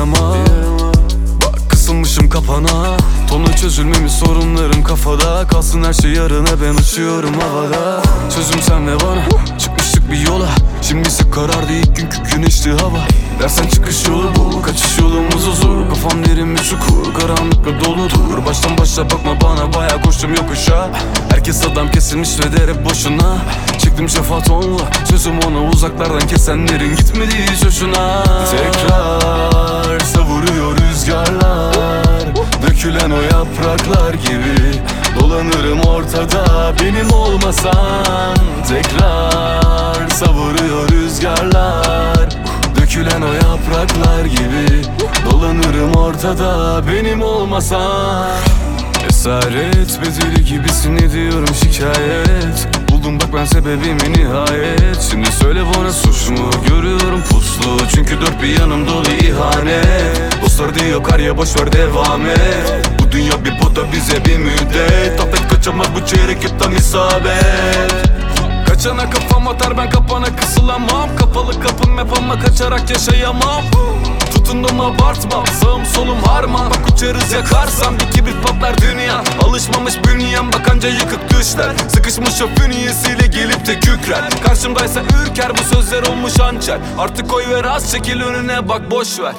yarama. Bak kısılmışım kapana, tonu çözülmemiş sorunlarım kafada. Kalsın her şey yarına, ben uçuyorum havada. Sözüm senle bana, çıkmıştık bir yola. Şimdi sık karardı ilk günkü güneşli hava. Dersen çıkış yolu bu, kaçış yolumuz uzun. Kafam derin bir çukur, karanlıkla doludur. Baştan başla bakma bana, bayağı koştum yokuşa. Herkes adam kesilmiş ve der hep boşuna. Çektim şefaat onunla, sözüm ona. Uzaklardan kesenlerin gitmediği hiç hoşuna. Tekrar savuruyor rüzgarlar, dökülen o yapraklar gibi. Dolanırım ortada benim olmasan. Tekrar savuruyor rüzgarlar, dökülen o yapraklar gibi. Dolanırım ortada benim olmasan. Esaret bedeli gibisin, ediyorum şikayet. Buldum bak ben sebebimi nihayet. Şimdi söyle bana suç mu? Görüyorum puslu, çünkü dört bir yanım dolu ihanet. Dostlar diyor kar ya boşver devam et. Bu dünya bir poda bize bir müddet. Affet kaçamaz bu çeyrek hep tam isabet. Kaçana kafam atar ben kapana kısılamam. Kapalı kapım hep ama kaçarak yaşayamam. Tutundum abartmam, sağım solum harman. Bak uçarız yakarsam bir kibrit patlar dünya. Alışmamış bünyem bak anca yıkık düşler. Sıkışmış o fünyesiyle gelip de kükrer. Karşımdaysa ürker, bu sözler olmuş hançer. Artık koy ver az, çekil önüne bak boşver.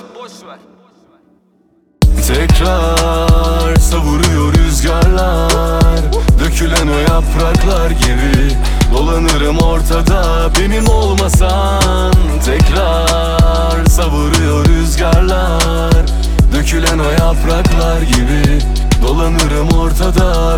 Tekrar savuruyor rüzgarlar, dökülen o yapraklar gibi. Dolanırım ortada benim olmasan. Tekrar savuruyor rüzgarlar, dökülen o yapraklar gibi. Dolanırım ortada